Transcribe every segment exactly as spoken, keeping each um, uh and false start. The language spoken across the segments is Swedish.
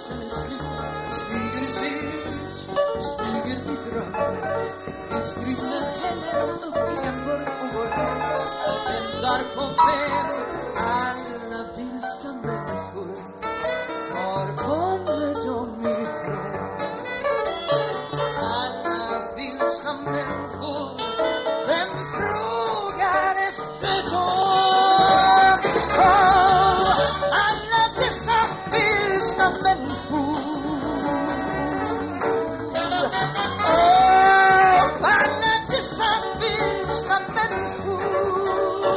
resten är slut. Smyger i sig, smyger i drömmen. Riskrytten häller upp i en burk och går hem. Väntar på vem? Alla vilsna människor. Var kommer de ifrån? Alla vilsna människor. Vem frågar efter dem? Oh, alla dessa vilsna människor. Oh, alla dessa vilsna människor.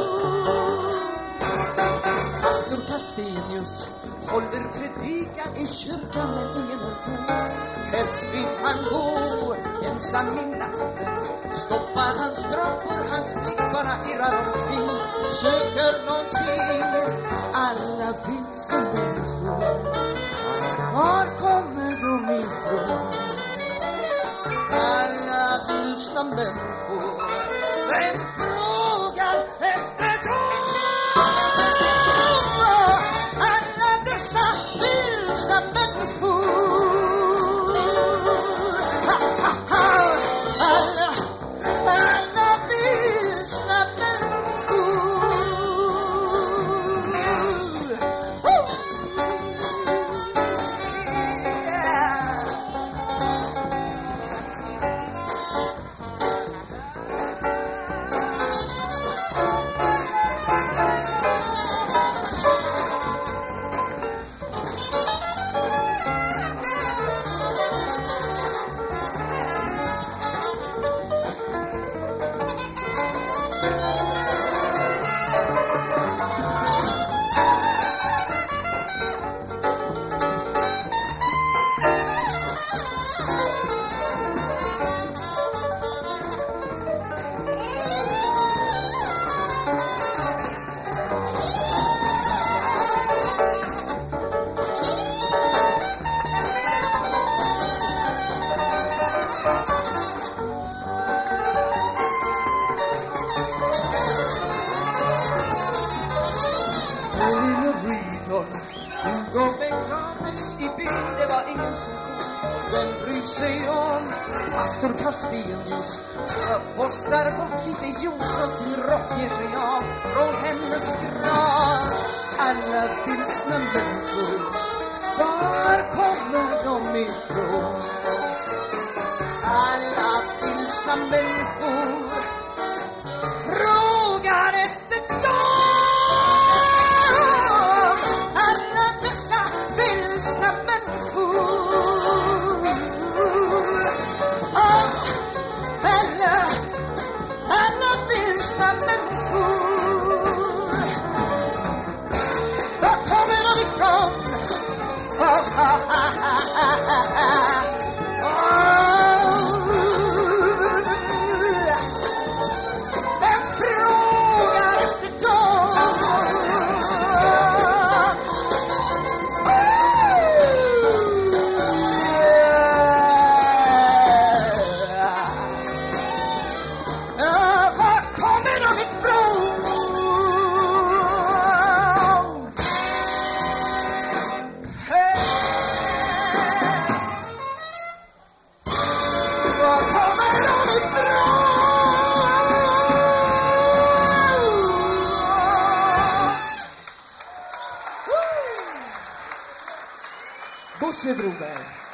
Pastor Castenius håller predikan i kyrkan men ingen hör på. Helst vill han gå ensam i natten. Stoppar hans strumpor, hans blick bara irrar omkring. Söker någonting. Alla vilsna människor. Var kommer de ifrån? Alla vilsna människor. Vem frågar efter dem? Alla dessa vilsna människor. Alla, alla vilsna människor. Oh! Yeah. Hugo begravdes i by, det var ingen som kom. Vem bryr sig om pastor Castenius? Borstar bort lite jord från sin rock, ger sig av från hennes grav. Alla vilsna människor, var kommer de ifrån? Alla vilsna människor frågar efter dem. Dessa vilsna människor. Oh, alla, alla vilsna människor. Var kommer de ifrån? Oh, ha, ha, ha, ha, ha. Oh, vem frågar efter dem? Bosse Broberg.